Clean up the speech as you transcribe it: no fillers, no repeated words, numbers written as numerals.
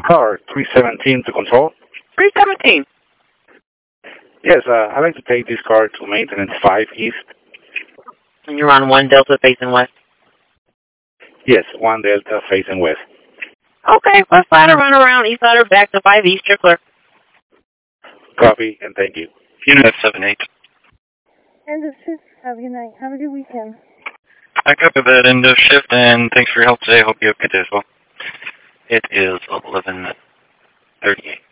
car 317 to control. 317. Yes, I'd like to take this car to maintenance 5 East. And you're on 1 Delta facing west? Yes, 1 Delta facing west. Okay, west side run around, east side back to 5 East, you're clear. Copy, and thank you. Unit 78. End of shift. Have a good night. Have a good weekend. I copy that end of shift, and thanks for your help today. Hope you have a good day as well. It is 11:38.